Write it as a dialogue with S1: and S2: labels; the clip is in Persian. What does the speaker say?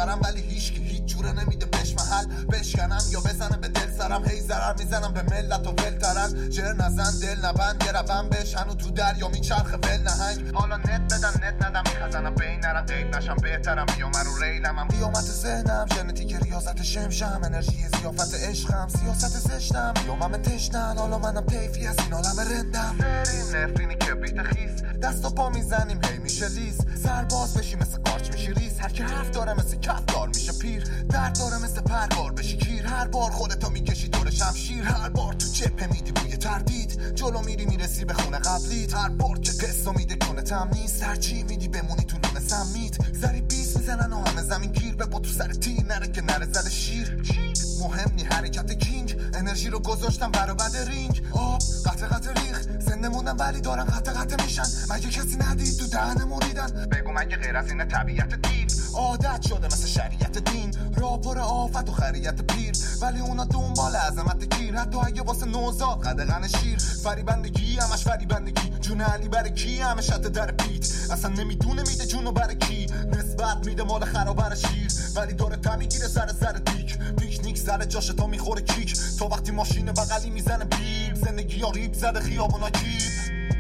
S1: کشورم ولی هیچکی هیچ جوره نمیده بهش محل بشکنم یا بزنه به دل سرم هی ضرر میزنم به ملت و ولترن جر نزن دل نبند یه روم بش هنو تو دریا میچرخه ول نهنگ حالا نت بدن نت ندم میخزنم بین نرم قید نشم بهترم بیام رو ریلمم قیامت ذهنم ژنتیک ریاضت شمشم انرژی زیافت عشقم سیاست زشتم بیامم تشنن حالا منم طیفی از این عالم رندم نفرینی کبریت خیس دست و پا میزنیم هی میشه لیز سرباز بشی مثل قارچ میشی ریز هر که حرف داره مثل کفدار میشه پیر درد داره مثل پرگار بشی کیر هر بار خودتو میکشی دور شمشیر هر بار تو جبهه میدی بوی تردید جلو میری میرسی به خونه قبلیت هر بار که قصه میده کنه تم نیست هر چی میدی بمونی تو لونه سمیت زری بیس میزنن و همه زمین گیر به با تو سر تیر نره که نره زده شیر مهم نی حرکت کینگ انرژی رو گذاشتم برابد رینگ آب قطع ریخ زنده موندم ولی دارن قطع میشن مگه کسی ندید تو دهنمون ریدن بگو مگه غیر از اینه طبیعت دیو عادت شده مثل شریعت دین راپور آفت و خریت پیر ولی اونا دنبال عظمت گیر حتی اگه واسه نوزاد قدغن شیر فریبندگی همش فریبندگی جون علی برای کی همه شده در پیت اصلا نمیدونه میده جونو برای کی نسبت میده مال خرابر شیر ولی داره تا میگیره سر دیک پیکنیک سر جاش تا میخوره کیک تا وقتی ماشین بغلی میزنه بیب زندگی ها ریب زده خیابونا کیب